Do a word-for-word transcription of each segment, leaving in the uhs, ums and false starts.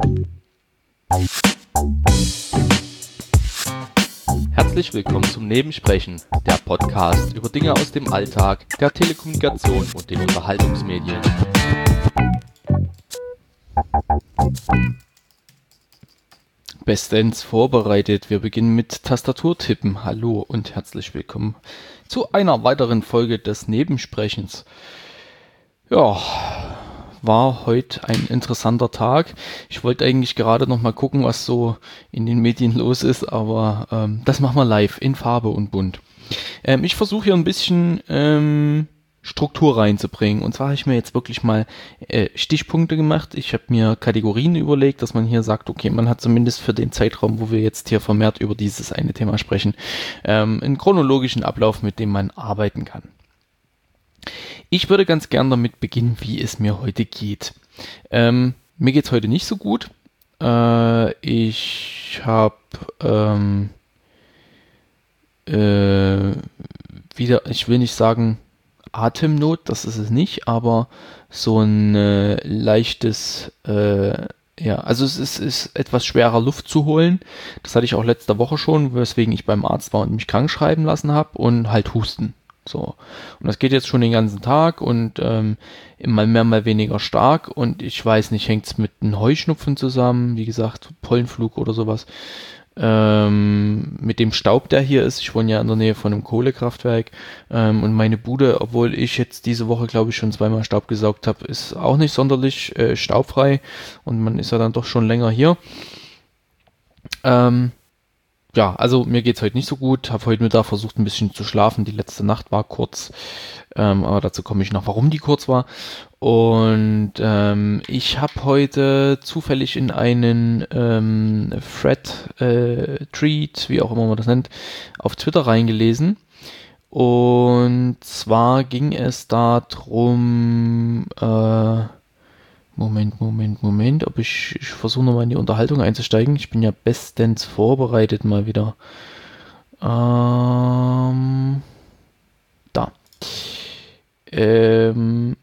Herzlich willkommen zum Nebensprechen, der Podcast über Dinge aus dem Alltag, der Telekommunikation und den Unterhaltungsmedien. Bestens vorbereitet, wir beginnen mit Tastaturtippen. Hallo und herzlich willkommen zu einer weiteren Folge des Nebensprechens. Ja, war heute ein interessanter Tag. Ich wollte eigentlich gerade noch mal gucken, was so in den Medien los ist, aber ähm, das machen wir live in Farbe und bunt. Ähm, ich versuche hier ein bisschen ähm, Struktur reinzubringen. Und zwar habe ich mir jetzt wirklich mal äh, Stichpunkte gemacht. Ich habe mir Kategorien überlegt, dass man hier sagt, okay, man hat zumindest für den Zeitraum, wo wir jetzt hier vermehrt über dieses eine Thema sprechen, ähm, einen chronologischen Ablauf, mit dem man arbeiten kann. Ich würde ganz gern damit beginnen, wie es mir heute geht. Ähm, mir geht es heute nicht so gut. Äh, ich habe ähm, äh, wieder, ich will nicht sagen Atemnot, das ist es nicht, aber so ein äh, leichtes, äh, ja, also es ist, ist etwas schwerer Luft zu holen. Das hatte ich auch letzte Woche schon, weswegen ich beim Arzt war und mich krank schreiben lassen habe und halt Husten. So. Und das geht jetzt schon den ganzen Tag und ähm, mal mehr, mal weniger stark und ich weiß nicht, hängt es mit einem Heuschnupfen zusammen, wie gesagt, Pollenflug oder sowas. Ähm, mit dem Staub, der hier ist. Ich wohne ja in der Nähe von einem Kohlekraftwerk ähm, und meine Bude, obwohl ich jetzt diese Woche, glaube ich, schon zweimal Staub gesaugt habe, ist auch nicht sonderlich äh, staubfrei und man ist ja dann doch schon länger hier. Ähm, Ja, also mir geht's heute nicht so gut. Habe heute Mittag versucht, ein bisschen zu schlafen. Die letzte Nacht war kurz, ähm, aber dazu komme ich noch, warum die kurz war. Und ähm, ich habe heute zufällig in einen ähm, Thread, äh, Tweet, wie auch immer man das nennt, auf Twitter reingelesen. Und zwar ging es darum, äh, Moment, Moment, Moment, ob ich, ich versuche nochmal in die Unterhaltung einzusteigen. Ich bin ja bestens vorbereitet mal wieder. Ähm, da. Ähm,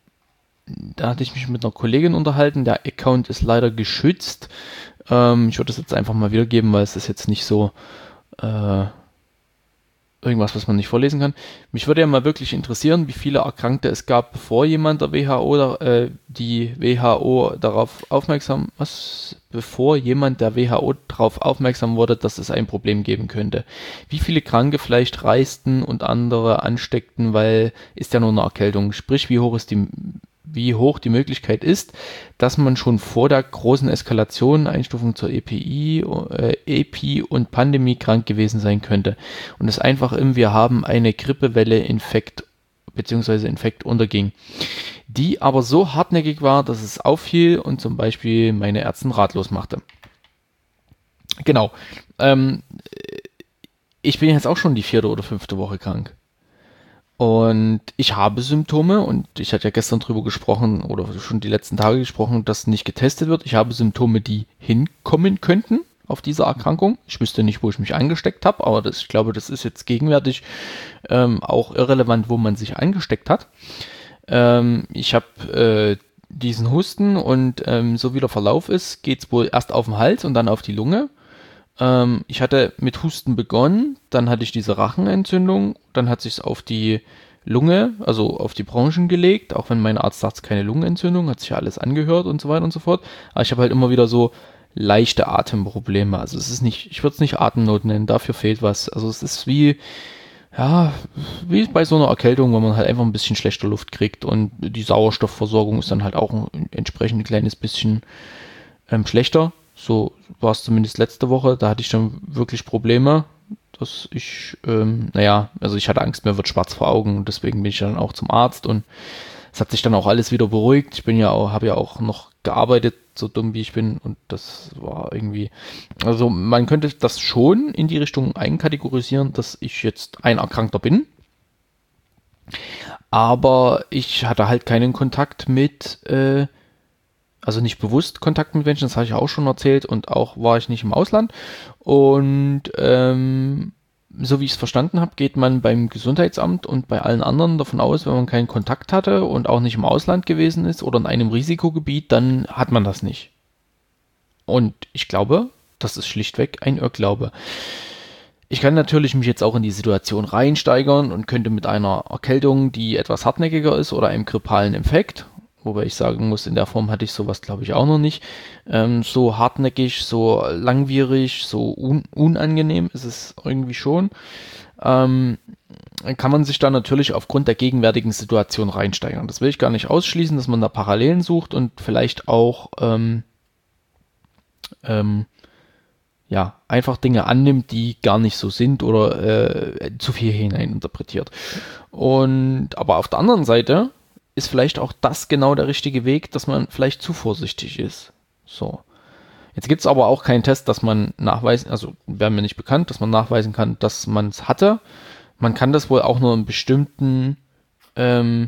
da hatte ich mich mit einer Kollegin unterhalten. Der Account ist leider geschützt. Ähm, ich würde das jetzt einfach mal wiedergeben, weil es ist jetzt nicht so äh, irgendwas, was man nicht vorlesen kann. Mich würde ja mal wirklich interessieren, wie viele Erkrankte es gab, bevor jemand der W H O, äh, die W H O darauf aufmerksam, was, bevor jemand der W H O darauf aufmerksam wurde, dass es ein Problem geben könnte. Wie viele Kranke vielleicht reisten und andere ansteckten, weil ist ja nur eine Erkältung. Sprich, wie hoch ist die wie hoch die Möglichkeit ist, dass man schon vor der großen Eskalation, Einstufung zur E P I, äh, E P I und Pandemie krank gewesen sein könnte. Und es einfach im Wir haben eine Grippewelle Infekt bzw. Infekt unterging, die aber so hartnäckig war, dass es auffiel und zum Beispiel meine Ärztin ratlos machte. Genau. Ähm, ich bin jetzt auch schon die vierte oder fünfte Woche krank. Und ich habe Symptome und ich hatte ja gestern drüber gesprochen oder schon die letzten Tage gesprochen, dass nicht getestet wird. Ich habe Symptome, die hinkommen könnten auf diese Erkrankung. Ich wüsste nicht, wo ich mich angesteckt habe, aber das, ich glaube, das ist jetzt gegenwärtig ähm, auch irrelevant, wo man sich angesteckt hat. Ähm, ich habe äh, diesen Husten und ähm, so wie der Verlauf ist, geht es wohl erst auf den Hals und dann auf die Lunge. Ich hatte mit Husten begonnen, dann hatte ich diese Rachenentzündung, dann hat sich es auf die Lunge, also auf die Bronchien gelegt, auch wenn mein Arzt sagt, keine Lungenentzündung, hat sich ja alles angehört und so weiter und so fort. Aber ich habe halt immer wieder so leichte Atemprobleme. Also es ist nicht, ich würde es nicht Atemnot nennen, dafür fehlt was. Also es ist wie, ja, wie bei so einer Erkältung, wo man halt einfach ein bisschen schlechter Luft kriegt und die Sauerstoffversorgung ist dann halt auch ein entsprechend ein kleines bisschen ähm, schlechter. So war es zumindest letzte Woche, da hatte ich dann wirklich Probleme, dass ich, ähm, naja, also ich hatte Angst, mir wird schwarz vor Augen und deswegen bin ich dann auch zum Arzt und es hat sich dann auch alles wieder beruhigt. Ich bin ja auch, habe ja auch noch gearbeitet, so dumm wie ich bin und das war irgendwie, also man könnte das schon in die Richtung einkategorisieren, dass ich jetzt ein Erkrankter bin, aber ich hatte halt keinen Kontakt mit, äh, also nicht bewusst Kontakt mit Menschen, das habe ich auch schon erzählt und auch war ich nicht im Ausland und ähm, so wie ich es verstanden habe, geht man beim Gesundheitsamt und bei allen anderen davon aus, wenn man keinen Kontakt hatte und auch nicht im Ausland gewesen ist oder in einem Risikogebiet, dann hat man das nicht. Und ich glaube, das ist schlichtweg ein Irrglaube. Ich kann natürlich mich jetzt auch in die Situation reinsteigern und könnte mit einer Erkältung, die etwas hartnäckiger ist, oder einem grippalen Infekt, wobei ich sagen muss, in der Form hatte ich sowas, glaube ich, auch noch nicht, ähm, so hartnäckig, so langwierig, so un unangenehm ist es irgendwie schon, ähm, kann man sich da natürlich aufgrund der gegenwärtigen Situation reinsteigern. Das will ich gar nicht ausschließen, dass man da Parallelen sucht und vielleicht auch ähm, ähm, ja, einfach Dinge annimmt, die gar nicht so sind oder äh, zu viel hineininterpretiert. Und aber auf der anderen Seite ist vielleicht auch das genau der richtige Weg, dass man vielleicht zu vorsichtig ist. So. Jetzt gibt es aber auch keinen Test, dass man nachweisen, also wäre mir nicht bekannt, dass man nachweisen kann, dass man es hatte. Man kann das wohl auch nur in bestimmten ähm,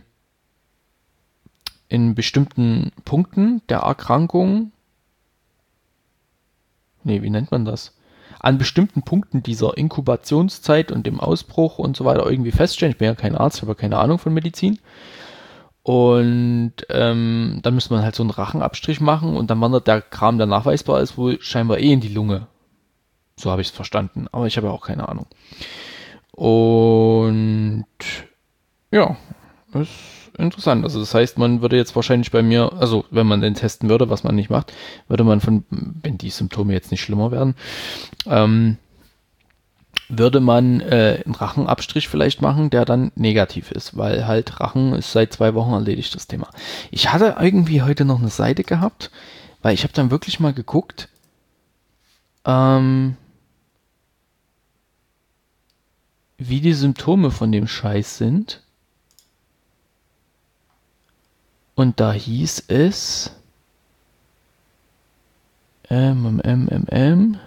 in bestimmten Punkten der Erkrankung, nee, wie nennt man das? An bestimmten Punkten dieser Inkubationszeit und dem Ausbruch und so weiter irgendwie feststellen. Ich bin ja kein Arzt, ich habe ja keine Ahnung von Medizin. Und ähm, dann müsste man halt so einen Rachenabstrich machen und dann wandert der Kram, der nachweisbar ist, wohl scheinbar eh in die Lunge. So habe ich es verstanden, aber ich habe ja auch keine Ahnung. Und ja, das ist interessant. Also das heißt, man würde jetzt wahrscheinlich bei mir, also wenn man den testen würde, was man nicht macht, würde man von, wenn die Symptome jetzt nicht schlimmer werden, ähm, würde man äh, einen Rachenabstrich vielleicht machen, der dann negativ ist, weil halt Rachen ist seit zwei Wochen erledigt, das Thema. Ich hatte irgendwie heute noch eine Seite gehabt, weil ich habe dann wirklich mal geguckt, ähm, wie die Symptome von dem Scheiß sind. Und da hieß es ähm, ähm, ähm, ähm,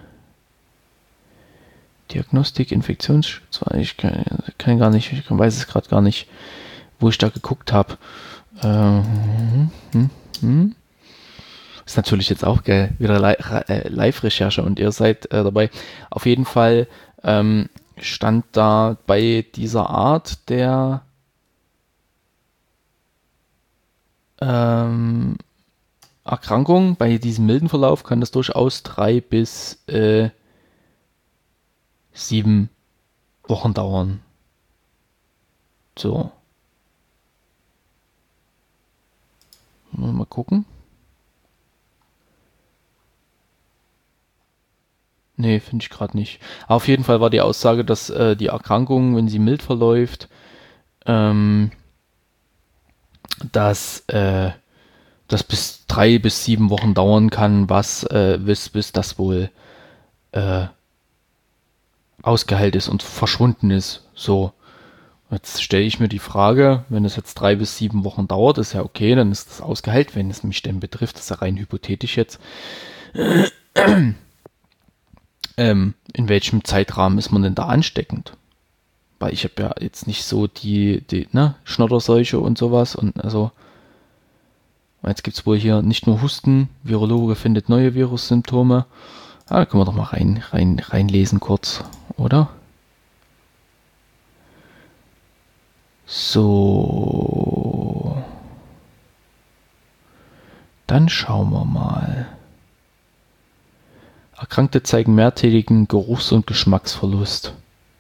Diagnostik, Infektionsschutz, ich kann, kann gar nicht, ich weiß es gerade gar nicht, wo ich da geguckt habe. Ähm, hm, hm. Ist natürlich jetzt auch geil, wieder Live-Recherche und ihr seid äh, dabei. Auf jeden Fall ähm, stand da bei dieser Art der ähm, Erkrankung, bei diesem milden Verlauf kann das durchaus drei bis äh, sieben Wochen dauern. So. Mal gucken. Nee, finde ich gerade nicht. Aber auf jeden Fall war die Aussage, dass äh, die Erkrankung, wenn sie mild verläuft, ähm, dass äh, das bis drei bis sieben Wochen dauern kann, was äh, bis, bis das wohl äh, ausgeheilt ist und verschwunden ist. So. Jetzt stelle ich mir die Frage, wenn es jetzt drei bis sieben Wochen dauert, ist ja okay, dann ist das ausgeheilt, wenn es mich denn betrifft, das ist ja rein hypothetisch jetzt. ähm, in welchem Zeitrahmen ist man denn da ansteckend? Weil ich habe ja jetzt nicht so die, die ne, Schnodderseuche und sowas und also jetzt gibt es wohl hier nicht nur Husten, Virologe findet neue Virussymptome. Ah, da können wir doch mal rein, rein, reinlesen kurz, oder? So. Dann schauen wir mal. Erkrankte zeigen mehrtägigen Geruchs- und Geschmacksverlust.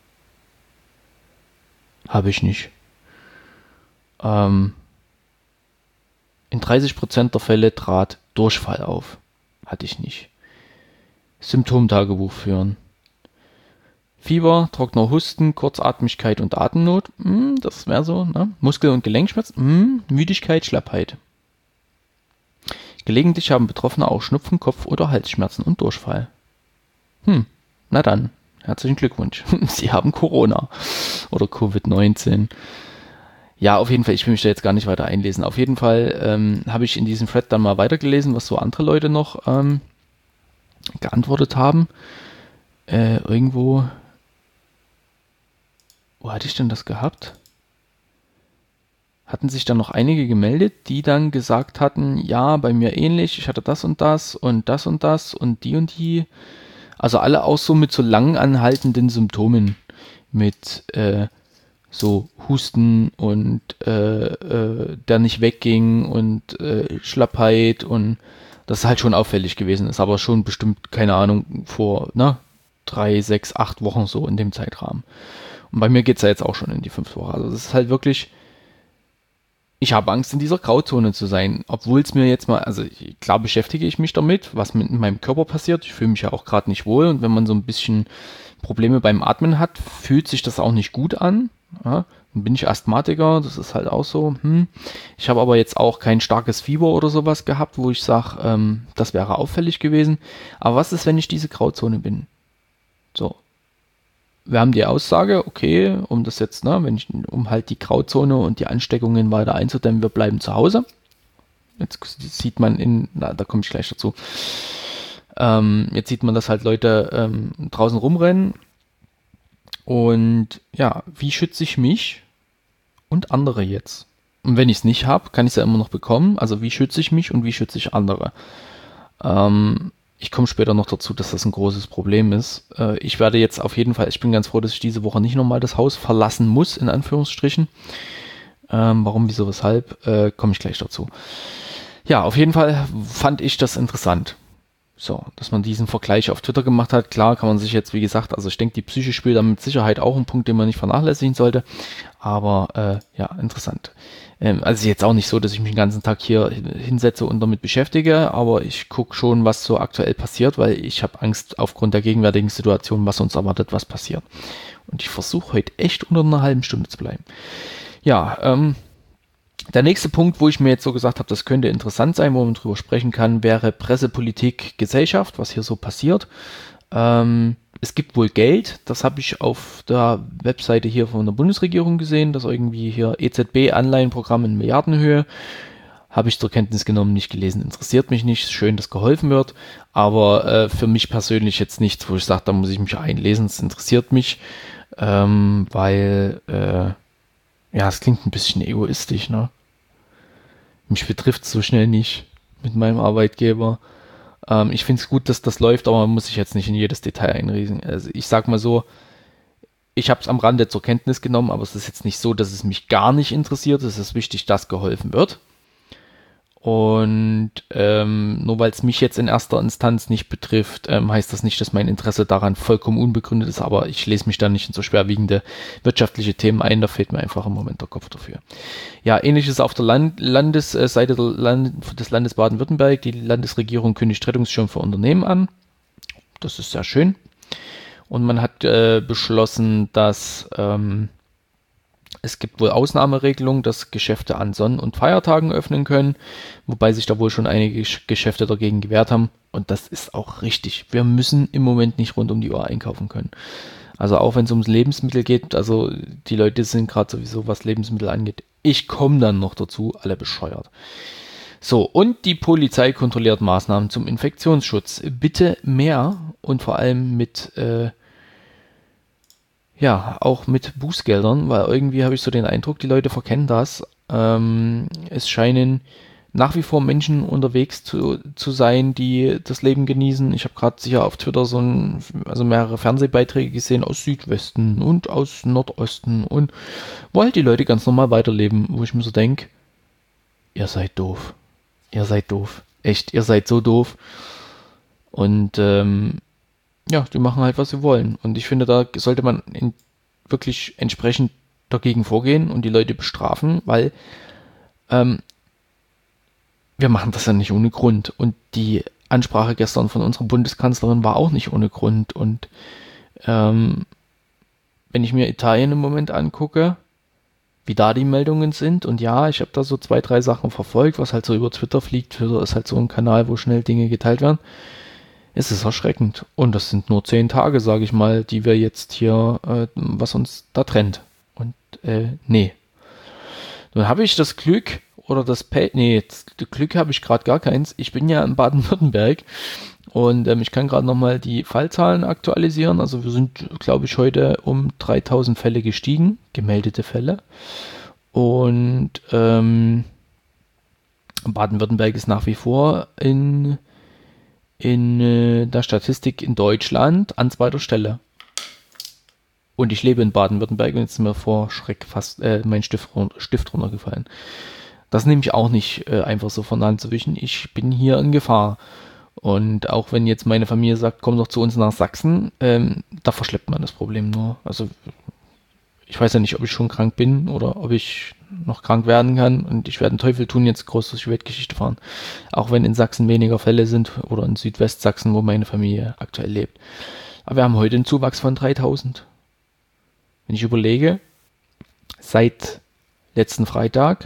Habe ich nicht. Ähm, in dreißig Prozent der Fälle trat Durchfall auf. Hatte ich nicht. Symptomtagebuch führen. Fieber, trockener Husten, Kurzatmigkeit und Atemnot. Hm, das wäre so, ne? Muskel- und Gelenkschmerzen. Hm, Müdigkeit, Schlappheit. Gelegentlich haben Betroffene auch Schnupfen, Kopf- oder Halsschmerzen und Durchfall. Hm, na dann, herzlichen Glückwunsch. Sie haben Corona oder Covid neunzehn. Ja, auf jeden Fall, ich will mich da jetzt gar nicht weiter einlesen. Auf jeden Fall ähm, habe ich in diesem Thread dann mal weitergelesen, was so andere Leute noch ähm, geantwortet haben. Äh, irgendwo, wo hatte ich denn das gehabt? Hatten sich dann noch einige gemeldet, die dann gesagt hatten, ja, bei mir ähnlich, ich hatte das und das und das und das und die und die. Also alle auch so mit so lang anhaltenden Symptomen, mit äh, so Husten und äh, äh, der nicht wegging und äh, Schlappheit und das halt schon auffällig gewesen ist, aber schon bestimmt, keine Ahnung, vor ne, drei, sechs, acht Wochen so in dem Zeitrahmen. Und bei mir geht es ja jetzt auch schon in die fünfte Woche. Also das ist halt wirklich, ich habe Angst, in dieser Grauzone zu sein, obwohl es mir jetzt mal, also klar beschäftige ich mich damit, was mit meinem Körper passiert. Ich fühle mich ja auch gerade nicht wohl und wenn man so ein bisschen Probleme beim Atmen hat, fühlt sich das auch nicht gut an. Ja, dann bin ich Asthmatiker, das ist halt auch so. Hm. Ich habe aber jetzt auch kein starkes Fieber oder sowas gehabt, wo ich sage, ähm, das wäre auffällig gewesen. Aber was ist, wenn ich diese Grauzone bin? So. Wir haben die Aussage, okay, um das jetzt, ne, wenn ich, um halt die Grauzone und die Ansteckungen weiter einzudämmen, wir bleiben zu Hause. Jetzt sieht man in, na, da komme ich gleich dazu. Ähm, jetzt sieht man, dass halt Leute ähm, draußen rumrennen. Und ja, wie schütze ich mich und andere jetzt? Und wenn ich es nicht habe, kann ich es ja immer noch bekommen. Also wie schütze ich mich und wie schütze ich andere? Ähm, ich komme später noch dazu, dass das ein großes Problem ist. Äh, ich werde jetzt auf jeden Fall, ich bin ganz froh, dass ich diese Woche nicht nochmal das Haus verlassen muss, in Anführungsstrichen. Ähm, warum, wieso, weshalb, äh, komme ich gleich dazu. Ja, auf jeden Fall fand ich das interessant. So, dass man diesen Vergleich auf Twitter gemacht hat. Klar kann man sich jetzt, wie gesagt, also ich denke, die Psyche spielt da mit Sicherheit auch ein Punkt, den man nicht vernachlässigen sollte. Aber äh, ja, interessant. Ähm, also jetzt auch nicht so, dass ich mich den ganzen Tag hier hinsetze und damit beschäftige, aber ich gucke schon, was so aktuell passiert, weil ich habe Angst aufgrund der gegenwärtigen Situation, was uns erwartet, was passiert. Und ich versuche heute echt unter einer halben Stunde zu bleiben. Ja, ähm, der nächste Punkt, wo ich mir jetzt so gesagt habe, das könnte interessant sein, wo man drüber sprechen kann, wäre Presse, Politik, Gesellschaft, was hier so passiert. Ähm, es gibt wohl Geld, das habe ich auf der Webseite hier von der Bundesregierung gesehen, dass irgendwie hier E Z B-Anleihenprogramm in Milliardenhöhe, habe ich zur Kenntnis genommen, nicht gelesen, interessiert mich nicht, schön, dass geholfen wird, aber äh, für mich persönlich jetzt nichts, wo ich sage, da muss ich mich einlesen, es interessiert mich, ähm, weil, äh, ja, es klingt ein bisschen egoistisch, ne? Mich betrifft es so schnell nicht mit meinem Arbeitgeber. Ähm, ich finde es gut, dass das läuft, aber man muss sich jetzt nicht in jedes Detail einriesen. Also ich sag mal so, ich habe es am Rande zur Kenntnis genommen, aber es ist jetzt nicht so, dass es mich gar nicht interessiert. Es ist wichtig, dass geholfen wird. Und ähm, nur weil es mich jetzt in erster Instanz nicht betrifft, ähm, heißt das nicht, dass mein Interesse daran vollkommen unbegründet ist, aber ich lese mich da nicht in so schwerwiegende wirtschaftliche Themen ein, da fehlt mir einfach im Moment der Kopf dafür. Ja, ähnliches auf der Land Landesseite der Land des Landes Baden-Württemberg. Die Landesregierung kündigt Rettungsschirm für Unternehmen an. Das ist sehr schön. Und man hat äh, beschlossen, dass ähm, es gibt wohl Ausnahmeregelungen, dass Geschäfte an Sonn- und Feiertagen öffnen können, wobei sich da wohl schon einige Geschäfte dagegen gewehrt haben. Und das ist auch richtig. Wir müssen im Moment nicht rund um die Uhr einkaufen können. Also auch wenn es ums Lebensmittel geht, also die Leute sind gerade sowieso, was Lebensmittel angeht. Ich komme dann noch dazu, alle bescheuert. So, und die Polizei kontrolliert Maßnahmen zum Infektionsschutz. Bitte mehr und vor allem mit... Äh, Ja, auch mit Bußgeldern, weil irgendwie habe ich so den Eindruck, die Leute verkennen das. Ähm, es scheinen nach wie vor Menschen unterwegs zu, zu sein, die das Leben genießen. Ich habe gerade sicher auf Twitter so ein, also mehrere Fernsehbeiträge gesehen aus Südwesten und aus Nordosten und wo halt die Leute ganz normal weiterleben, wo ich mir so denke, ihr seid doof. Ihr seid doof. Echt, ihr seid so doof. Und ähm, ja, die machen halt, was sie wollen. Und ich finde, da sollte man in, wirklich entsprechend dagegen vorgehen und die Leute bestrafen, weil ähm, wir machen das ja nicht ohne Grund. Und die Ansprache gestern von unserer Bundeskanzlerin war auch nicht ohne Grund. Und ähm, wenn ich mir Italien im Moment angucke, wie da die Meldungen sind, und ja, ich habe da so zwei, drei Sachen verfolgt, was halt so über Twitter fliegt. Twitter ist halt so ein Kanal, wo schnell Dinge geteilt werden. Es ist erschreckend. Und das sind nur zehn Tage, sage ich mal, die wir jetzt hier, äh, was uns da trennt. Und äh, nee. Nun habe ich das Glück, oder das Pay, nee, das Glück habe ich gerade gar keins. Ich bin ja in Baden-Württemberg und ähm, ich kann gerade nochmal die Fallzahlen aktualisieren. Also wir sind, glaube ich, heute um dreitausend Fälle gestiegen, gemeldete Fälle. Und ähm, Baden-Württemberg ist nach wie vor in in äh, der Statistik in Deutschland an zweiter Stelle. Und ich lebe in Baden-Württemberg und jetzt ist mir vor Schreck fast äh, mein Stift, Stift runtergefallen. Das nehme ich auch nicht äh, einfach so von der Hand zu wischen. Ich bin hier in Gefahr. Und auch wenn jetzt meine Familie sagt, komm doch zu uns nach Sachsen, ähm, da verschleppt man das Problem nur. Also ich weiß ja nicht, ob ich schon krank bin oder ob ich noch krank werden kann. Und ich werde den Teufel tun, jetzt groß durch die Weltgeschichte fahren. Auch wenn in Sachsen weniger Fälle sind oder in Südwestsachsen, wo meine Familie aktuell lebt. Aber wir haben heute einen Zuwachs von dreitausend. Wenn ich überlege, seit letzten Freitag,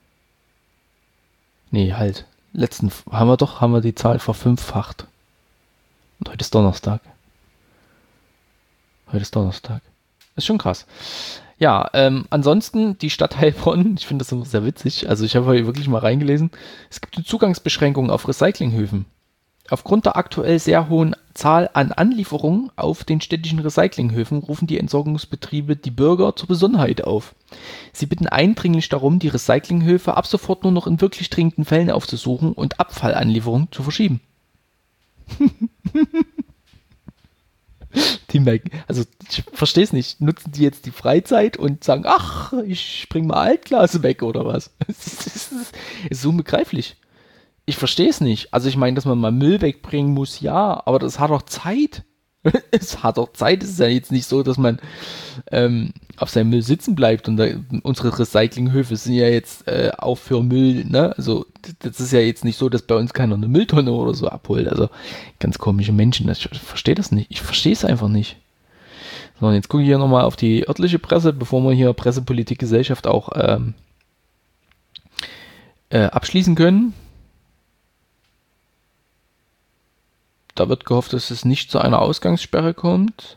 nee, halt, letzten, haben wir doch, haben wir die Zahl verfünffacht. Und heute ist Donnerstag. Heute ist Donnerstag. Ist schon krass. Ja, ähm, ansonsten die Stadt Heilbronn, ich finde das immer sehr witzig, also ich habe heute wirklich mal reingelesen, es gibt eine Zugangsbeschränkung auf Recyclinghöfen. Aufgrund der aktuell sehr hohen Zahl an Anlieferungen auf den städtischen Recyclinghöfen rufen die Entsorgungsbetriebe die Bürger zur Besonnenheit auf. Sie bitten eindringlich darum, die Recyclinghöfe ab sofort nur noch in wirklich dringenden Fällen aufzusuchen und Abfallanlieferungen zu verschieben. Die merken, also ich verstehe es nicht. Nutzen die jetzt die Freizeit und sagen, ach, ich bring mal Altglas weg oder was? Es ist, ist so unbegreiflich. Ich verstehe es nicht. Also ich meine, dass man mal Müll wegbringen muss, ja, aber das hat doch Zeit. Es hat doch Zeit. Es ist ja jetzt nicht so, dass man ähm, auf seinem Müll sitzen bleibt. Und da, unsere Recyclinghöfe sind ja jetzt äh, auch für Müll, ne? Also das ist ja jetzt nicht so, dass bei uns keiner eine Mülltonne oder so abholt. Also ganz komische Menschen. Ich verstehe das nicht. Ich verstehe es einfach nicht. So, und jetzt gucke ich hier nochmal auf die örtliche Presse, bevor wir hier Presse, Politik, Gesellschaft auch ähm, äh, abschließen können. Da wird gehofft, dass es nicht zu einer Ausgangssperre kommt.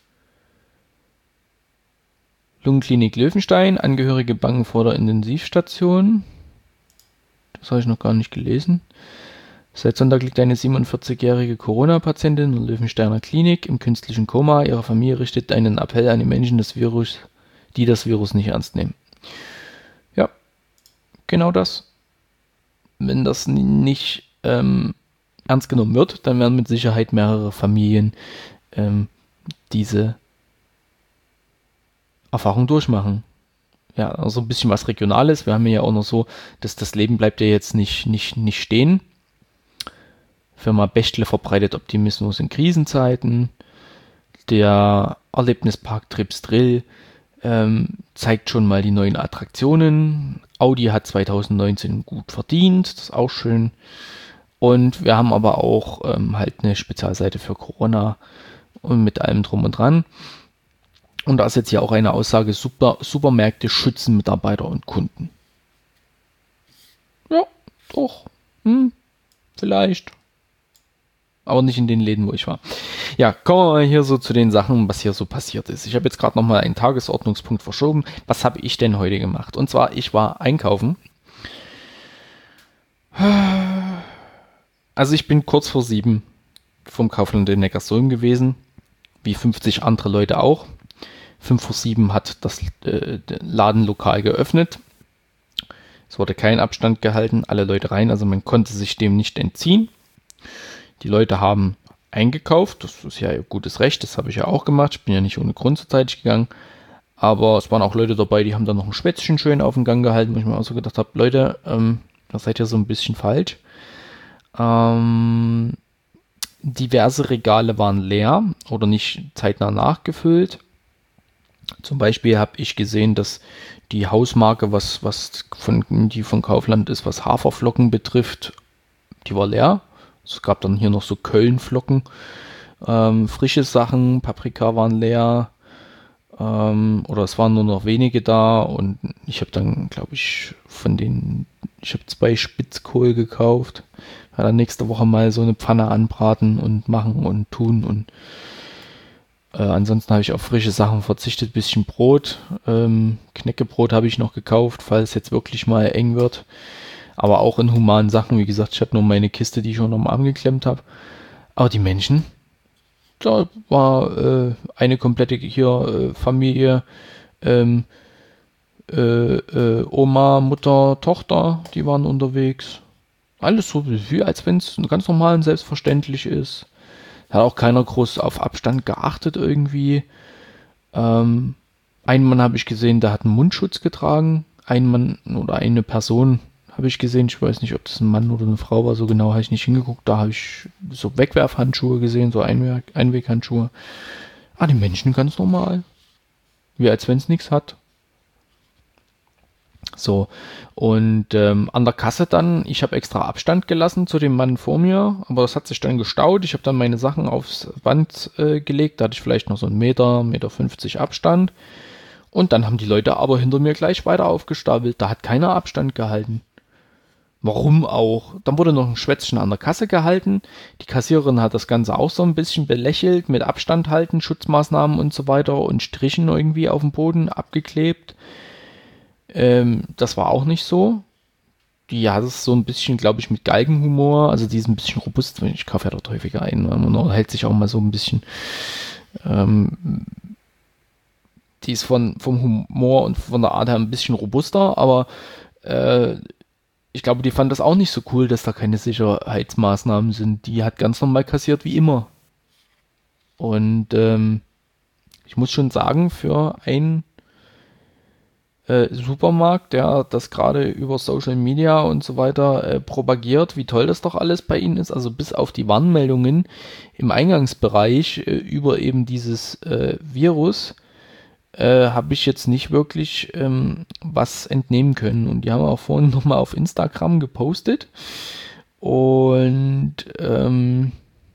Lungenklinik Löwenstein, Angehörige bangen vor der Intensivstation. Das habe ich noch gar nicht gelesen. Seit Sonntag liegt eine siebenundvierzigjährige Corona-Patientin in der Löwensteiner Klinik im künstlichen Koma. Ihre Familie richtet einen Appell an die Menschen, das Virus, die das Virus nicht ernst nehmen. Ja, genau das. Wenn das nicht ähm, ernst genommen wird, dann werden mit Sicherheit mehrere Familien ähm, diese Erfahrung durchmachen. Ja, also ein bisschen was Regionales. Wir haben ja auch noch so, dass das Leben bleibt ja jetzt nicht, nicht, nicht stehen. Firma Bechtle verbreitet Optimismus in Krisenzeiten. Der Erlebnispark Trips Drill ähm, zeigt schon mal die neuen Attraktionen. Audi hat zwanzig neunzehn gut verdient, das ist auch schön. Und wir haben aber auch ähm, halt eine Spezialseite für Corona und mit allem drum und dran. Und da ist jetzt hier auch eine Aussage, Super, Supermärkte schützen Mitarbeiter und Kunden. Ja, doch. Hm, vielleicht. Aber nicht in den Läden, wo ich war. Ja, kommen wir mal hier so zu den Sachen, was hier so passiert ist. Ich habe jetzt gerade nochmal einen Tagesordnungspunkt verschoben. Was habe ich denn heute gemacht? Und zwar, ich war einkaufen. Also ich bin kurz vor sieben vom Kaufland in Neckarsulm gewesen, wie fünfzig andere Leute auch. Fünf vor sieben hat das äh, Ladenlokal geöffnet. Es wurde kein Abstand gehalten, alle Leute rein, also man konnte sich dem nicht entziehen. Die Leute haben eingekauft, das ist ja ihr gutes Recht, das habe ich ja auch gemacht. Ich bin ja nicht ohne Grund zur Zeit gegangen. Aber es waren auch Leute dabei, die haben dann noch ein Schwätzchen schön auf den Gang gehalten, wo ich mir auch so gedacht habe, Leute, ähm, das seid ihr so ein bisschen falsch. Ähm, diverse Regale waren leer oder nicht zeitnah nachgefüllt. Zum Beispiel habe ich gesehen, dass die Hausmarke, was, was von, die von Kaufland ist, was Haferflocken betrifft, die war leer. Es gab dann hier noch so Kölnflocken, ähm, frische Sachen, Paprika waren leer, ähm, oder es waren nur noch wenige da und ich habe dann, glaube ich, von den, ich habe zwei Spitzkohl gekauft, werde dann nächste Woche mal so eine Pfanne anbraten und machen und tun und Äh, ansonsten habe ich auf frische Sachen verzichtet, bisschen Brot, ähm, Knäckebrot habe ich noch gekauft, falls jetzt wirklich mal eng wird, aber auch in humanen Sachen, wie gesagt, ich hatte nur meine Kiste, die ich schon am Arm geklemmt habe, aber die Menschen, da war äh, eine komplette hier äh, Familie, ähm, äh, äh, Oma, Mutter, Tochter, die waren unterwegs, alles so wie als wenn es ganz normal und selbstverständlich ist. Hat auch keiner groß auf Abstand geachtet irgendwie. Ähm, einen Mann habe ich gesehen, der hat einen Mundschutz getragen. Ein Mann oder eine Person, habe ich gesehen. Ich weiß nicht, ob das ein Mann oder eine Frau war, so genau habe ich nicht hingeguckt. Da habe ich so Wegwerfhandschuhe gesehen, so Einweg Einweghandschuhe. Ah, die Menschen ganz normal. Wie als wenn es nichts hat. So, und ähm, an der Kasse dann, ich habe extra Abstand gelassen zu dem Mann vor mir, aber das hat sich dann gestaut. Ich habe dann meine Sachen aufs Band äh, gelegt, da hatte ich vielleicht noch so einen Meter, Meter fünfzig Abstand. Und dann haben die Leute aber hinter mir gleich weiter aufgestapelt. Da hat keiner Abstand gehalten. Warum auch? Dann wurde noch ein Schwätzchen an der Kasse gehalten. Die Kassiererin hat das Ganze auch so ein bisschen belächelt, mit Abstand halten, Schutzmaßnahmen und so weiter und Strichen irgendwie auf dem Boden abgeklebt. Ähm, das war auch nicht so. Die hat es so ein bisschen, glaube ich, mit Galgenhumor, also die ist ein bisschen robust, ich kaufe ja dort häufiger ein, man hält sich auch mal so ein bisschen, ähm, die ist von, vom Humor und von der Art her ein bisschen robuster, aber äh, ich glaube, die fand das auch nicht so cool, dass da keine Sicherheitsmaßnahmen sind. Die hat ganz normal kassiert wie immer. Und ähm, ich muss schon sagen, für ein Supermarkt, der das gerade über Social Media und so weiter äh, propagiert, wie toll das doch alles bei ihnen ist. Also bis auf die Warnmeldungen im Eingangsbereich äh, über eben dieses äh, Virus äh, habe ich jetzt nicht wirklich ähm, was entnehmen können. Und die haben auch vorhin nochmal auf Instagram gepostet. Und ähm,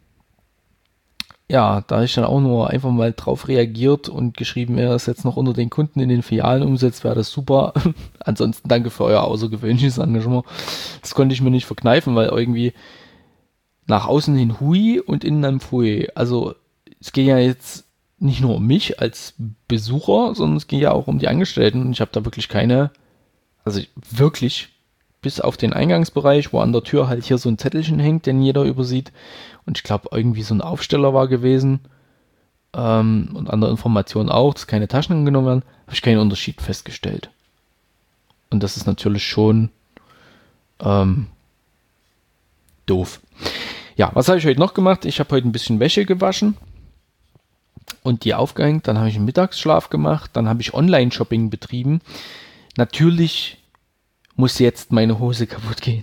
ja, da habe ich dann auch nur einfach mal drauf reagiert und geschrieben, wer das jetzt noch unter den Kunden in den Filialen umsetzt, wäre das super. Ansonsten danke für euer außergewöhnliches Engagement. Das konnte ich mir nicht verkneifen, weil irgendwie nach außen hin hui und innen dann pfui. Also es geht ja jetzt nicht nur um mich als Besucher, sondern es geht ja auch um die Angestellten und ich habe da wirklich keine, also wirklich bis auf den Eingangsbereich, wo an der Tür halt hier so ein Zettelchen hängt, den jeder übersieht. Und ich glaube, irgendwie so ein Aufsteller war gewesen. Ähm, und an der Information auch, dass keine Taschen angenommen werden, habe ich keinen Unterschied festgestellt. Und das ist natürlich schon ähm, doof. Ja, was habe ich heute noch gemacht? Ich habe heute ein bisschen Wäsche gewaschen und die aufgehängt. Dann habe ich einen Mittagsschlaf gemacht. Dann habe ich Online-Shopping betrieben. Natürlich muss jetzt meine Hose kaputt gehen.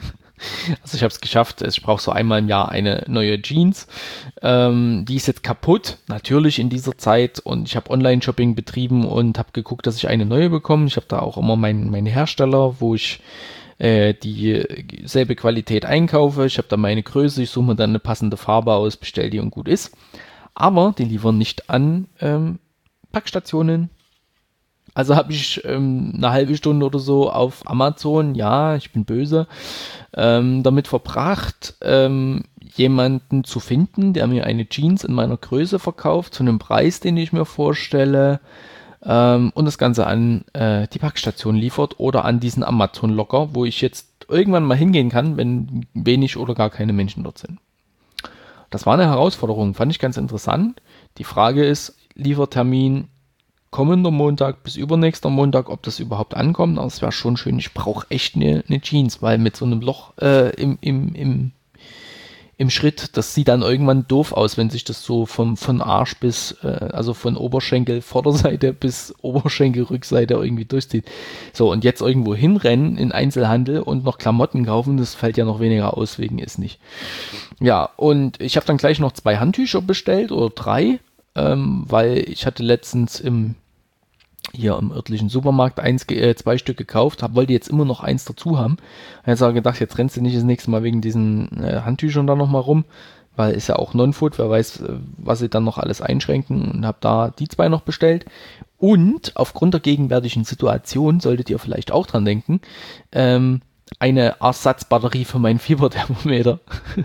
Also ich habe es geschafft, ich brauche so einmal im Jahr eine neue Jeans. Ähm, die ist jetzt kaputt, natürlich in dieser Zeit. Und ich habe Online-Shopping betrieben und habe geguckt, dass ich eine neue bekomme. Ich habe da auch immer meinen mein Hersteller, wo ich äh, dieselbe Qualität einkaufe. Ich habe da meine Größe, ich suche mir dann eine passende Farbe aus, bestelle die und gut ist. Aber die liefern nicht an ähm, Packstationen. Also habe ich ähm, eine halbe Stunde oder so auf Amazon, ja, ich bin böse, ähm, damit verbracht, ähm, jemanden zu finden, der mir eine Jeans in meiner Größe verkauft, zu einem Preis, den ich mir vorstelle, ähm, und das Ganze an äh, die Packstation liefert oder an diesen Amazon-Locker, wo ich jetzt irgendwann mal hingehen kann, wenn wenig oder gar keine Menschen dort sind. Das war eine Herausforderung, fand ich ganz interessant. Die Frage ist, Liefertermin kommender Montag bis übernächster Montag, ob das überhaupt ankommt. Aber es wäre schon schön, ich brauche echt eine, eine Jeans, weil mit so einem Loch äh, im, im, im, im Schritt, das sieht dann irgendwann doof aus, wenn sich das so vom, von Arsch bis, äh, also von Oberschenkel Vorderseite bis Oberschenkel Rückseite irgendwie durchzieht. So, und jetzt irgendwo hinrennen in Einzelhandel und noch Klamotten kaufen, das fällt ja noch weniger aus, wegen ist nicht. Ja, und ich habe dann gleich noch zwei Handtücher bestellt oder drei, ähm, weil ich hatte letztens im hier im örtlichen Supermarkt eins, äh, zwei Stück gekauft, hab, wollte jetzt immer noch eins dazu haben. Jetzt habe ich gedacht, jetzt rennst du nicht das nächste Mal wegen diesen äh, Handtüchern da nochmal rum, weil ist ja auch Non-Food, wer weiß, äh, was sie dann noch alles einschränken, und habe da die zwei noch bestellt. Und aufgrund der gegenwärtigen Situation, solltet ihr vielleicht auch dran denken, ähm, eine Ersatzbatterie für mein Fieberthermometer.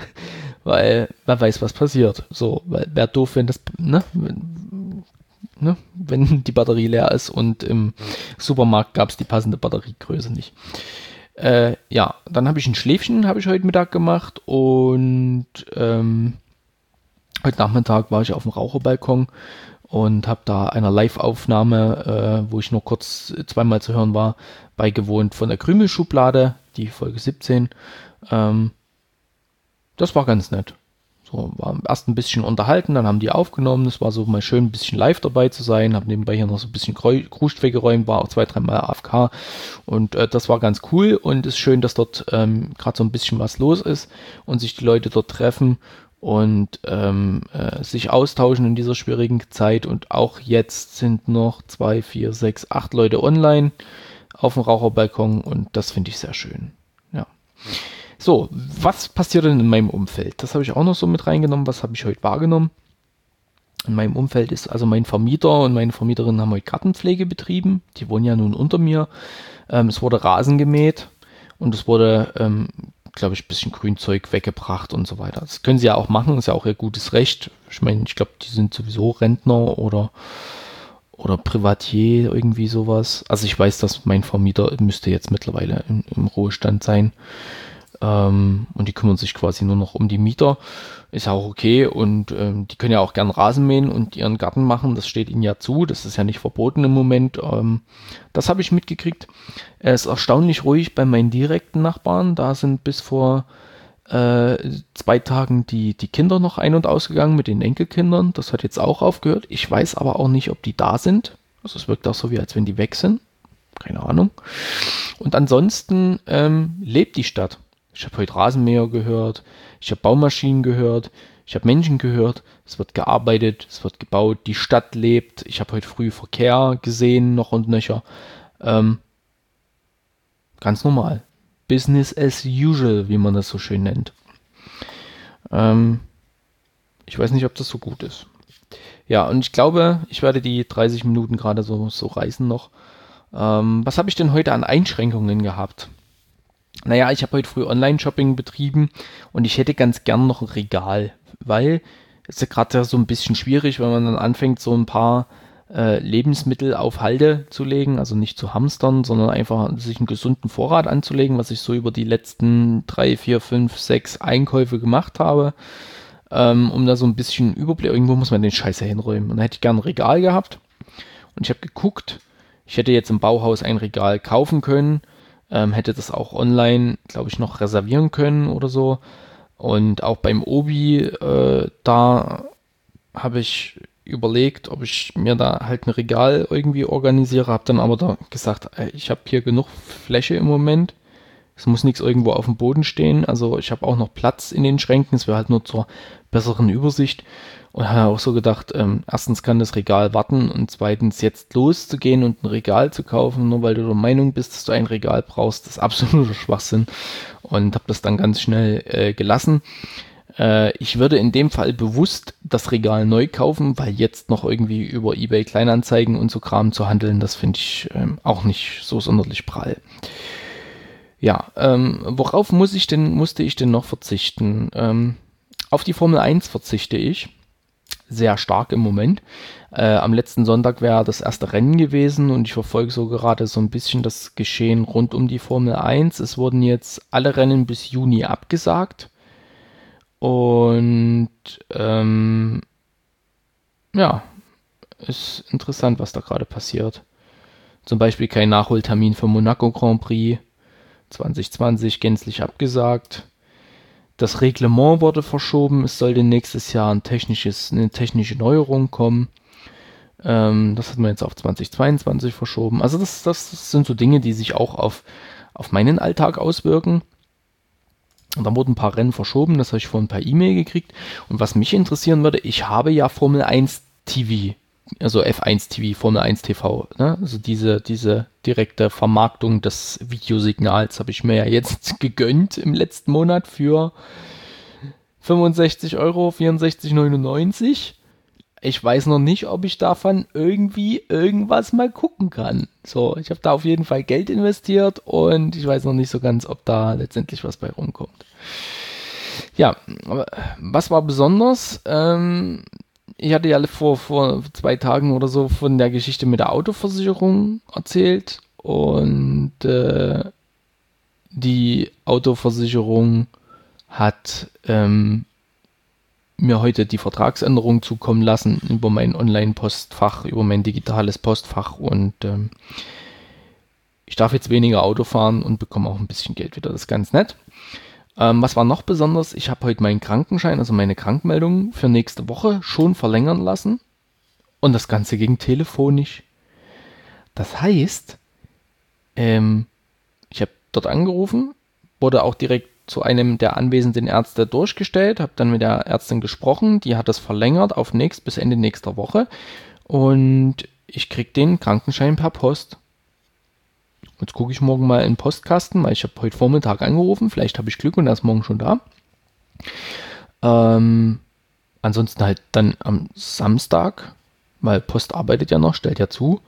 Weil wer weiß, was passiert. So, weil wäre doof, wenn das, ne, wenn, ne, wenn die Batterie leer ist und im Supermarkt gab es die passende Batteriegröße nicht. Äh, ja, dann habe ich ein Schläfchen, habe ich heute Mittag gemacht und ähm, heute Nachmittag war ich auf dem Raucherbalkon und habe da einer Live-Aufnahme, äh, wo ich nur kurz zweimal zu hören war, beigewohnt von der Krümelschublade, die Folge siebzehn. Ähm, das war ganz nett. So, war erst ein bisschen unterhalten, dann haben die aufgenommen. Es war so mal schön, ein bisschen live dabei zu sein. Habe nebenbei hier noch so ein bisschen Kruscht weggeräumt, war auch zwei, dreimal A F K. Und äh, das war ganz cool und es ist schön, dass dort ähm, gerade so ein bisschen was los ist und sich die Leute dort treffen und ähm, äh, sich austauschen in dieser schwierigen Zeit. Und auch jetzt sind noch zwei, vier, sechs, acht Leute online auf dem Raucherbalkon und das finde ich sehr schön. Ja. So, was passiert denn in meinem Umfeld? Das habe ich auch noch so mit reingenommen. Was habe ich heute wahrgenommen? In meinem Umfeld ist also mein Vermieter und meine Vermieterin haben heute Gartenpflege betrieben. Die wohnen ja nun unter mir. Ähm, es wurde Rasen gemäht und es wurde, ähm, glaube ich, ein bisschen Grünzeug weggebracht und so weiter. Das können sie ja auch machen, ist ja auch ihr gutes Recht. Ich meine, ich glaube, die sind sowieso Rentner oder, oder Privatier, irgendwie sowas. Also ich weiß, dass mein Vermieter müsste jetzt mittlerweile im, im Ruhestand sein. Ähm, und die kümmern sich quasi nur noch um die Mieter. Ist ja auch okay und ähm, die können ja auch gern Rasen mähen und ihren Garten machen. Das steht ihnen ja zu. Das ist ja nicht verboten im Moment. Ähm, das habe ich mitgekriegt. Es ist erstaunlich ruhig bei meinen direkten Nachbarn. Da sind bis vor äh, zwei Tagen die, die Kinder noch ein- und ausgegangen mit den Enkelkindern. Das hat jetzt auch aufgehört. Ich weiß aber auch nicht, ob die da sind. Also es wirkt auch so, wie als wenn die weg sind. Keine Ahnung. Und ansonsten ähm, lebt die Stadt. Ich habe heute Rasenmäher gehört, ich habe Baumaschinen gehört, ich habe Menschen gehört, es wird gearbeitet, es wird gebaut, die Stadt lebt. Ich habe heute früh Verkehr gesehen, noch und nöcher. Ähm, ganz normal. Business as usual, wie man das so schön nennt. Ähm, ich weiß nicht, ob das so gut ist. Ja, und ich glaube, ich werde die dreißig Minuten gerade so, so reißen noch. Ähm, was habe ich denn heute an Einschränkungen gehabt? Naja, ich habe heute früh Online-Shopping betrieben und ich hätte ganz gern noch ein Regal, weil es ist ja gerade so ein bisschen schwierig, wenn man dann anfängt, so ein paar äh, Lebensmittel auf Halde zu legen, also nicht zu hamstern, sondern einfach sich einen gesunden Vorrat anzulegen, was ich so über die letzten drei, vier, fünf, sechs Einkäufe gemacht habe, ähm, um da so ein bisschen Überblick, irgendwo muss man den Scheiß ja hinräumen. Und da hätte ich gern ein Regal gehabt und ich habe geguckt, ich hätte jetzt im Bauhaus ein Regal kaufen können, Ähm, hätte das auch online, glaube ich, noch reservieren können oder so. Und auch beim Obi, äh, da habe ich überlegt, ob ich mir da halt ein Regal irgendwie organisiere. Habe dann aber da gesagt, äh, ich habe hier genug Fläche im Moment. Es muss nichts irgendwo auf dem Boden stehen. Also ich habe auch noch Platz in den Schränken. Es wäre halt nur zur besseren Übersicht. Und habe auch so gedacht, ähm, erstens kann das Regal warten und zweitens jetzt loszugehen und ein Regal zu kaufen, nur weil du der Meinung bist, dass du ein Regal brauchst, ist absoluter Schwachsinn. Und habe das dann ganz schnell äh, gelassen. Äh, ich würde in dem Fall bewusst das Regal neu kaufen, weil jetzt noch irgendwie über eBay Kleinanzeigen und so Kram zu handeln, das finde ich ähm, auch nicht so sonderlich prall. Ja, ähm, worauf muss ich denn, musste ich denn noch verzichten? Ähm, auf die Formel eins verzichte ich. Sehr stark im Moment. Äh, am letzten Sonntag wäre das erste Rennen gewesen und ich verfolge so gerade so ein bisschen das Geschehen rund um die Formel eins. Es wurden jetzt alle Rennen bis Juni abgesagt und ähm, ja, ist interessant, was da gerade passiert. Zum Beispiel kein Nachholtermin für Monaco Grand Prix zwanzig zwanzig gänzlich abgesagt. Das Reglement wurde verschoben. Es sollte nächstes Jahr ein technisches, eine technische Neuerung kommen. Ähm, das hat man jetzt auf zwanzig zweiundzwanzig verschoben. Also das, das sind so Dinge, die sich auch auf, auf meinen Alltag auswirken. Und da wurden ein paar Rennen verschoben. Das habe ich vorhin per E-Mail gekriegt. Und was mich interessieren würde, ich habe ja Formel eins T V, also F eins T V, Formel eins T V. Ne? Also diese, diese direkte Vermarktung des Videosignals habe ich mir ja jetzt gegönnt im letzten Monat für fünfundsechzig Euro, vierundsechzig neunundneunzig. Ich weiß noch nicht, ob ich davon irgendwie irgendwas mal gucken kann. So, ich habe da auf jeden Fall Geld investiert und ich weiß noch nicht so ganz, ob da letztendlich was bei rumkommt. Ja, aber was war besonders? Ähm, ich hatte ja vor, vor zwei Tagen oder so von der Geschichte mit der Autoversicherung erzählt und äh, die Autoversicherung hat ähm, mir heute die Vertragsänderung zukommen lassen über mein Online-Postfach, über mein digitales Postfach und ähm, ich darf jetzt weniger Auto fahren und bekomme auch ein bisschen Geld wieder. Das ist ganz nett. Ähm, was war noch besonders? Ich habe heute meinen Krankenschein, also meine Krankmeldung für nächste Woche schon verlängern lassen. Und das Ganze ging telefonisch. Das heißt, ähm, ich habe dort angerufen, wurde auch direkt zu einem der anwesenden Ärzte durchgestellt, habe dann mit der Ärztin gesprochen, die hat das verlängert auf nächst, bis Ende nächster Woche und ich krieg den Krankenschein per Post. Jetzt gucke ich morgen mal in den Postkasten, weil ich habe heute Vormittag angerufen, vielleicht habe ich Glück und er ist morgen schon da. Ähm, ansonsten halt dann am Samstag, weil Post arbeitet ja noch, stellt ja zu.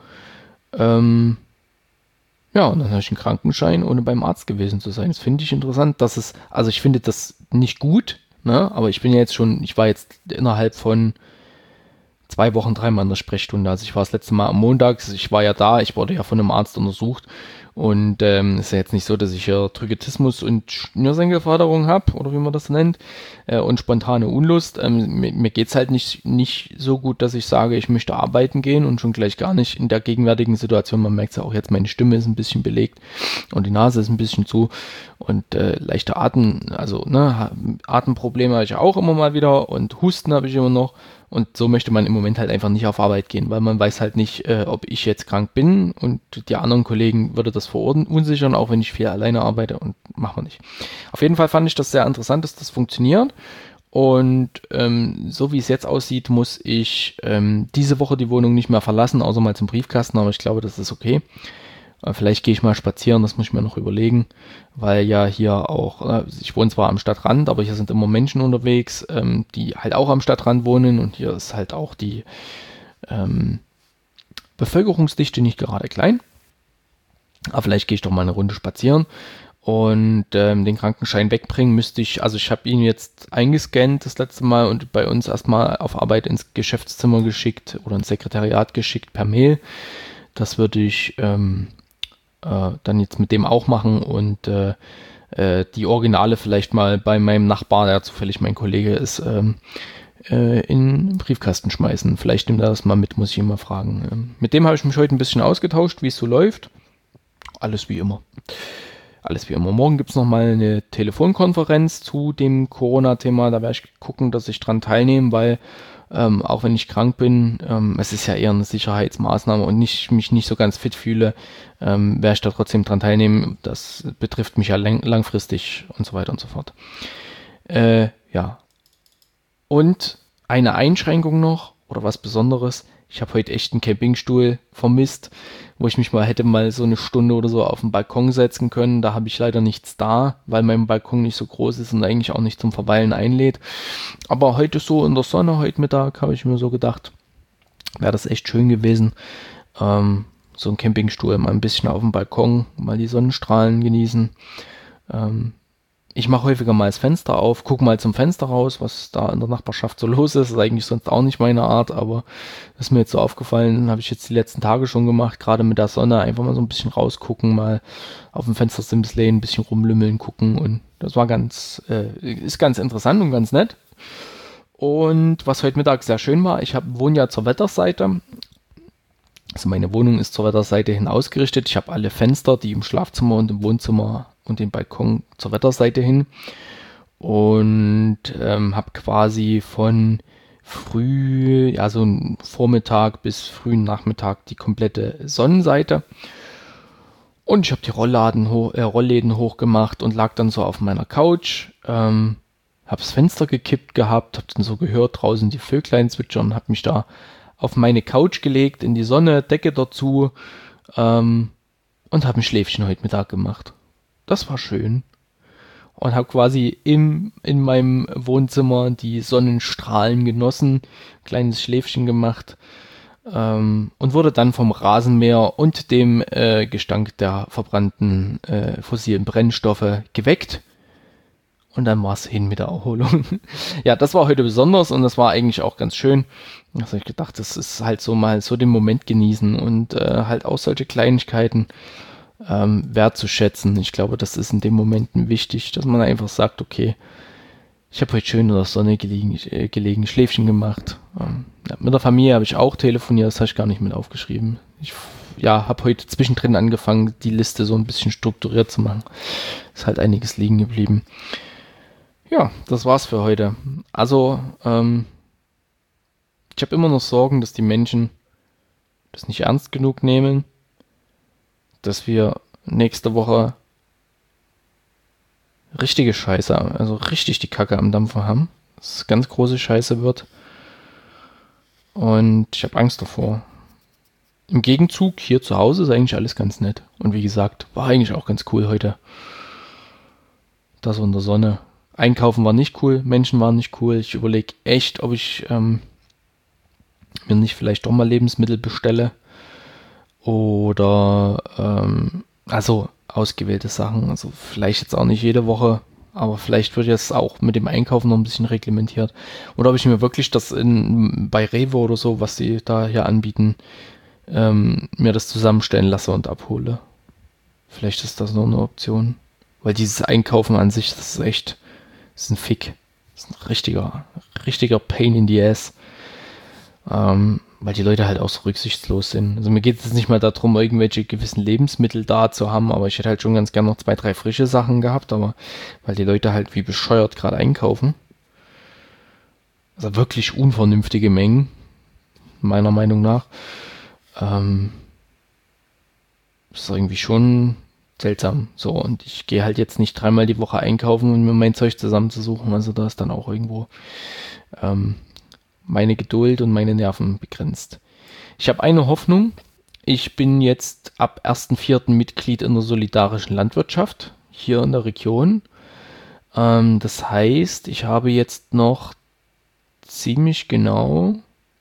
Ähm, Ja, und dann habe ich einen Krankenschein, ohne beim Arzt gewesen zu sein. Das finde ich interessant, dass es, also ich finde das nicht gut, ne? Aber ich bin ja jetzt schon, ich war jetzt innerhalb von zwei Wochen dreimal in der Sprechstunde. Also ich war das letzte Mal am Montag, ich war ja da, ich wurde ja von einem Arzt untersucht und ähm, ist ja jetzt nicht so, dass ich hier Triggetismus und Schnürsenkelforderung habe oder wie man das nennt äh, und spontane Unlust. Ähm, mir mir geht es halt nicht, nicht so gut, dass ich sage, ich möchte arbeiten gehen und schon gleich gar nicht in der gegenwärtigen Situation. Man merkt es ja auch jetzt, meine Stimme ist ein bisschen belegt und die Nase ist ein bisschen zu und äh, leichte Atem, also ne, Atemprobleme habe ich auch immer mal wieder und Husten habe ich immer noch. Und so möchte man im Moment halt einfach nicht auf Arbeit gehen, weil man weiß halt nicht, äh, ob ich jetzt krank bin und die anderen Kollegen würde das verunsichern, auch wenn ich viel alleine arbeite und machen wir nicht. Auf jeden Fall fand ich das sehr interessant, dass das funktioniert und ähm, so wie es jetzt aussieht, muss ich ähm, diese Woche die Wohnung nicht mehr verlassen, außer mal zum Briefkasten, aber ich glaube, das ist okay. Vielleicht gehe ich mal spazieren, das muss ich mir noch überlegen, weil ja hier auch, ich wohne zwar am Stadtrand, aber hier sind immer Menschen unterwegs, ähm, die halt auch am Stadtrand wohnen und hier ist halt auch die ähm, Bevölkerungsdichte nicht gerade klein. Aber vielleicht gehe ich doch mal eine Runde spazieren und ähm, den Krankenschein wegbringen müsste ich, also ich habe ihn jetzt eingescannt das letzte Mal und bei uns erstmal auf Arbeit ins Geschäftszimmer geschickt oder ins Sekretariat geschickt per Mail. Das würde ich ähm, Äh, dann jetzt mit dem auch machen und äh, äh, die Originale vielleicht mal bei meinem Nachbar, der zufällig mein Kollege ist, ähm, äh, in den Briefkasten schmeißen. Vielleicht nimmt er das mal mit, muss ich ihn mal fragen. Ähm, mit dem habe ich mich heute ein bisschen ausgetauscht, wie es so läuft. Alles wie immer. Alles wie immer. Morgen gibt es nochmal eine Telefonkonferenz zu dem Corona-Thema. Da werde ich gucken, dass ich dran teilnehme, weil Ähm, auch wenn ich krank bin, ähm, es ist ja eher eine Sicherheitsmaßnahme und ich mich nicht so ganz fit fühle, ähm, werde ich da trotzdem dran teilnehmen. Das betrifft mich ja lang- langfristig und so weiter und so fort. Äh, ja. Und eine Einschränkung noch oder was Besonderes. Ich habe heute echt einen Campingstuhl vermisst, wo ich mich mal hätte mal so eine Stunde oder so auf den Balkon setzen können. Da habe ich leider nichts da, weil mein Balkon nicht so groß ist und eigentlich auch nicht zum Verweilen einlädt. Aber heute so in der Sonne, heute Mittag, habe ich mir so gedacht, wäre das echt schön gewesen. Ähm, so ein Campingstuhl, mal ein bisschen auf dem Balkon, mal die Sonnenstrahlen genießen. Ähm, Ich mache häufiger mal das Fenster auf, gucke mal zum Fenster raus, was da in der Nachbarschaft so los ist. Das ist eigentlich sonst auch nicht meine Art, aber das ist mir jetzt so aufgefallen, habe ich jetzt die letzten Tage schon gemacht, gerade mit der Sonne, einfach mal so ein bisschen rausgucken, mal auf dem Fenstersims lehnen, ein bisschen rumlümmeln, gucken und das war ganz, äh, ist ganz interessant und ganz nett. Und was heute Mittag sehr schön war, ich hab, wohne ja zur Wetterseite. Also meine Wohnung ist zur Wetterseite hin ausgerichtet. Ich habe alle Fenster, die im Schlafzimmer und im Wohnzimmer und den Balkon zur Wetterseite hin. Und ähm, habe quasi von früh, ja so ein Vormittag bis frühen Nachmittag die komplette Sonnenseite. Und ich habe die Rollladen hoch, äh, Rollläden hochgemacht und lag dann so auf meiner Couch. Ähm, habe das Fenster gekippt gehabt, habe dann so gehört draußen die Vöglein zwitschern, habe mich da auf meine Couch gelegt, in die Sonne, Decke dazu ähm, und habe ein Schläfchen heute Mittag gemacht. Das war schön. Und habe quasi im, in meinem Wohnzimmer die Sonnenstrahlen genossen, kleines Schläfchen gemacht ähm, und wurde dann vom Rasenmäher und dem äh, Gestank der verbrannten äh, fossilen Brennstoffe geweckt. Und dann war es hin mit der Erholung. Ja, das war heute besonders und das war eigentlich auch ganz schön. Da habe ich gedacht, das ist halt so mal so den Moment genießen und äh, halt auch solche Kleinigkeiten ähm, wertzuschätzen. Ich glaube, das ist in dem Momenten wichtig, dass man einfach sagt, okay, ich habe heute schön in der Sonne gelegen, äh, gelegen Schläfchen gemacht. Ähm, ja, mit der Familie habe ich auch telefoniert, das habe ich gar nicht mit aufgeschrieben. Ich ja, habe heute zwischendrin angefangen, die Liste so ein bisschen strukturiert zu machen. Ist halt einiges liegen geblieben. Ja, das war's für heute. Also, ähm, ich habe immer noch Sorgen, dass die Menschen das nicht ernst genug nehmen, dass wir nächste Woche richtige Scheiße, also richtig die Kacke am Dampfer haben, dass es ganz große Scheiße wird und ich habe Angst davor. Im Gegenzug, hier zu Hause ist eigentlich alles ganz nett und wie gesagt, war eigentlich auch ganz cool heute. Das in der Sonne. Einkaufen war nicht cool, Menschen waren nicht cool. Ich überlege echt, ob ich ähm, mir nicht vielleicht doch mal Lebensmittel bestelle oder ähm, also ausgewählte Sachen. Also vielleicht jetzt auch nicht jede Woche, aber vielleicht wird jetzt auch mit dem Einkaufen noch ein bisschen reglementiert. Oder ob ich mir wirklich das in, bei Rewe oder so, was sie da hier anbieten, ähm, mir das zusammenstellen lasse und abhole. Vielleicht ist das noch eine Option. Weil dieses Einkaufen an sich, das ist echt, das ist ein Fick. Das ist ein richtiger, richtiger Pain in the Ass. Ähm, weil die Leute halt auch so rücksichtslos sind. Also mir geht es nicht mal darum, irgendwelche gewissen Lebensmittel da zu haben, aber ich hätte halt schon ganz gern noch zwei, drei frische Sachen gehabt, aber weil die Leute halt wie bescheuert gerade einkaufen. Also wirklich unvernünftige Mengen, meiner Meinung nach. Ähm, ist irgendwie schon seltsam. So, und ich gehe halt jetzt nicht dreimal die Woche einkaufen, um mir mein Zeug zusammenzusuchen. Also da ist dann auch irgendwo ähm, meine Geduld und meine Nerven begrenzt. Ich habe eine Hoffnung. Ich bin jetzt ab ersten vierten Mitglied in der solidarischen Landwirtschaft hier in der Region. Ähm, das heißt, ich habe jetzt noch ziemlich genau,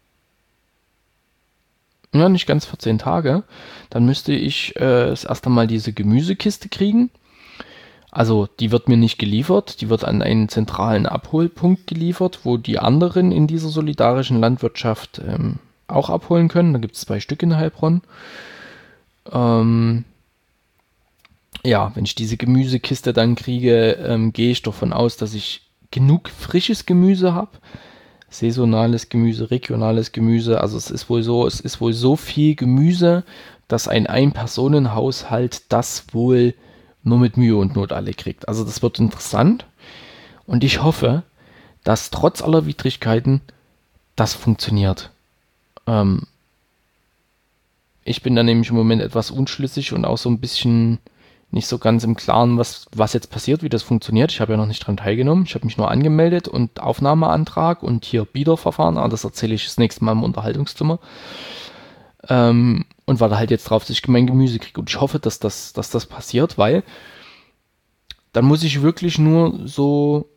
ja, nicht ganz vierzehn Tage. Dann müsste ich äh, das erste Mal diese Gemüsekiste kriegen. Also die wird mir nicht geliefert, die wird an einen zentralen Abholpunkt geliefert, wo die anderen in dieser solidarischen Landwirtschaft ähm, auch abholen können. Da gibt es zwei Stück in Heilbronn. Ähm, ja, wenn ich diese Gemüsekiste dann kriege, ähm, gehe ich davon aus, dass ich genug frisches Gemüse habe. Saisonales Gemüse, regionales Gemüse. Also es ist wohl so, es ist wohl so viel Gemüse, dass ein Ein-Personen-Haushalt das wohl nur mit Mühe und Not alle kriegt. Also das wird interessant und ich hoffe, dass trotz aller Widrigkeiten das funktioniert. Ähm, ich bin da nämlich im Moment etwas unschlüssig und auch so ein bisschen nicht so ganz im Klaren, was, was jetzt passiert, wie das funktioniert. Ich habe ja noch nicht dran teilgenommen. Ich habe mich nur angemeldet und Aufnahmeantrag und hier Biederverfahren. Aber das erzähle ich das nächste Mal im Unterhaltungszimmer. Ähm, und warte halt jetzt drauf, dass ich mein Gemüse kriege. Und ich hoffe, dass das, dass das passiert, weil dann muss ich wirklich nur so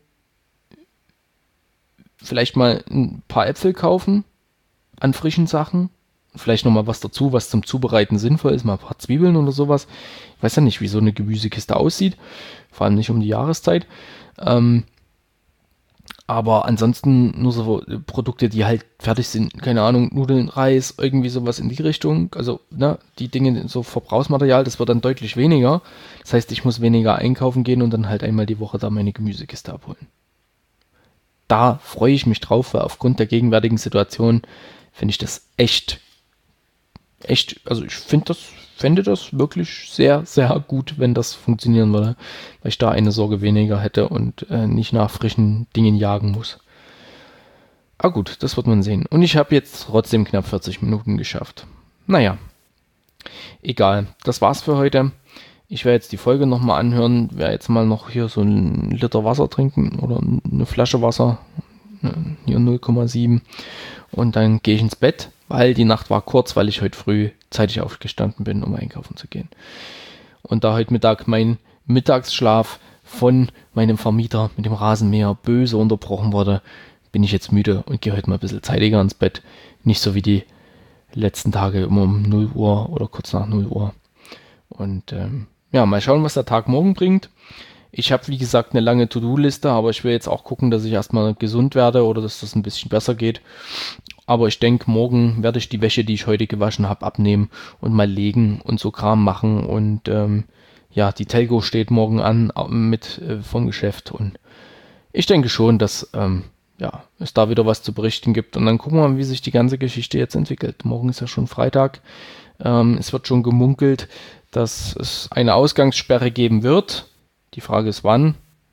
vielleicht mal ein paar Äpfel kaufen an frischen Sachen. Vielleicht nochmal was dazu, was zum Zubereiten sinnvoll ist, mal ein paar Zwiebeln oder sowas. Ich weiß ja nicht, wie so eine Gemüsekiste aussieht, vor allem nicht um die Jahreszeit. Ähm, aber ansonsten nur so Produkte, die halt fertig sind, keine Ahnung, Nudeln, Reis, irgendwie sowas in die Richtung. Also, ne, die Dinge, so Verbrauchsmaterial, das wird dann deutlich weniger. Das heißt, ich muss weniger einkaufen gehen und dann halt einmal die Woche da meine Gemüsekiste abholen. Da freue ich mich drauf, weil aufgrund der gegenwärtigen Situation finde ich das echt echt, also ich finde das, fände das wirklich sehr, sehr gut, wenn das funktionieren würde, weil ich da eine Sorge weniger hätte und äh, nicht nach frischen Dingen jagen muss. Ah gut, das wird man sehen. Und ich habe jetzt trotzdem knapp vierzig Minuten geschafft. Naja, egal. Das war's für heute. Ich werde jetzt die Folge nochmal anhören, werde jetzt mal noch hier so einen Liter Wasser trinken oder eine Flasche Wasser, hier null Komma sieben und dann gehe ich ins Bett, weil die Nacht war kurz, weil ich heute früh zeitig aufgestanden bin, um einkaufen zu gehen. Und da heute Mittag mein Mittagsschlaf von meinem Vermieter mit dem Rasenmäher böse unterbrochen wurde, bin ich jetzt müde und gehe heute mal ein bisschen zeitiger ins Bett. Nicht so wie die letzten Tage immer um null Uhr oder kurz nach null Uhr. Und ähm, ja, mal schauen, was der Tag morgen bringt. Ich habe, wie gesagt, eine lange To-Do-Liste, aber ich will jetzt auch gucken, dass ich erstmal gesund werde oder dass das ein bisschen besser geht. Aber ich denke, morgen werde ich die Wäsche, die ich heute gewaschen habe, abnehmen und mal legen und so Kram machen. Und ähm, ja, die Telco steht morgen an mit äh, vom Geschäft. Und ich denke schon, dass ähm, ja, es da wieder was zu berichten gibt. Und dann gucken wir mal, wie sich die ganze Geschichte jetzt entwickelt. Morgen ist ja schon Freitag. Ähm, es wird schon gemunkelt, dass es eine Ausgangssperre geben wird. Die Frage ist, wann.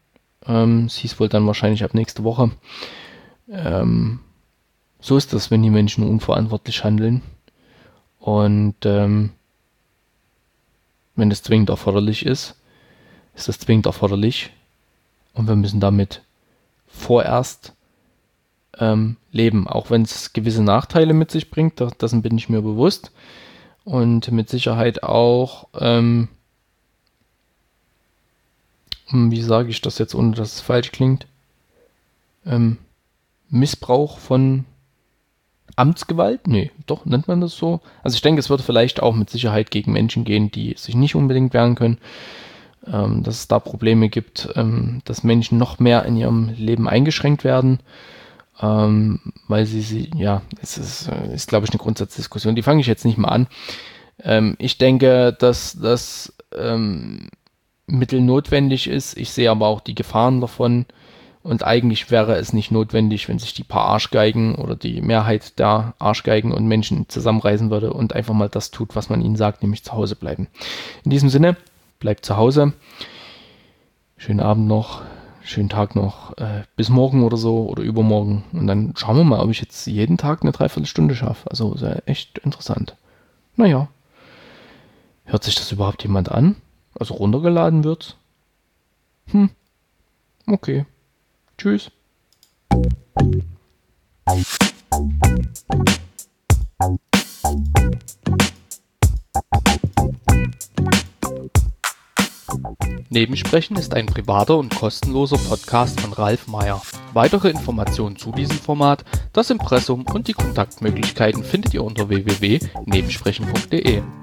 Ähm, es hieß wohl dann wahrscheinlich ab nächste Woche. Ähm, so ist das, wenn die Menschen unverantwortlich handeln. Und ähm, wenn das zwingend erforderlich ist, ist das zwingend erforderlich. Und wir müssen damit vorerst ähm, leben, auch wenn es gewisse Nachteile mit sich bringt, dessen bin ich mir bewusst. Und mit Sicherheit auch, ähm, wie sage ich das jetzt, ohne dass es falsch klingt, ähm, Missbrauch von Amtsgewalt? Nee, doch, nennt man das so? Also ich denke, es wird vielleicht auch mit Sicherheit gegen Menschen gehen, die sich nicht unbedingt wehren können, ähm, dass es da Probleme gibt, ähm, dass Menschen noch mehr in ihrem Leben eingeschränkt werden, ähm, weil sie sie, ja, es ist, äh, ist glaube ich, eine Grundsatzdiskussion, die fange ich jetzt nicht mal an. Ähm, ich denke, dass das ähm, Mittel notwendig ist, ich sehe aber auch die Gefahren davon. Und eigentlich wäre es nicht notwendig, wenn sich die paar Arschgeigen oder die Mehrheit der Arschgeigen und Menschen zusammenreißen würde und einfach mal das tut, was man ihnen sagt, nämlich zu Hause bleiben. In diesem Sinne, bleibt zu Hause. Schönen Abend noch, schönen Tag noch, äh, bis morgen oder so oder übermorgen. Und dann schauen wir mal, ob ich jetzt jeden Tag eine Dreiviertelstunde schaffe. Also ist ja echt interessant. Naja, hört sich das überhaupt jemand an? Also runtergeladen wird's? Hm, okay. Tschüss. Nebensprechen ist ein privater und kostenloser Podcast von Ralf Meyer. Weitere Informationen zu diesem Format, das Impressum und die Kontaktmöglichkeiten findet ihr unter w w w punkt nebensprechen punkt de.